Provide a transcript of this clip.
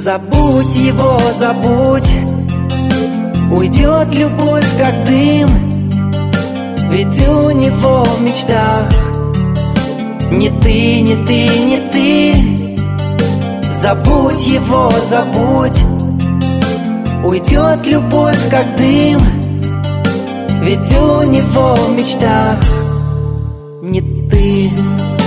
Забудь его, забудь. Уйдет любовь, как дым. Ведь у него в мечтах не ты, не ты, не ты. Забудь его, забудь. Уйдет любовь, как дым. Ведь у него в мечтах не ты.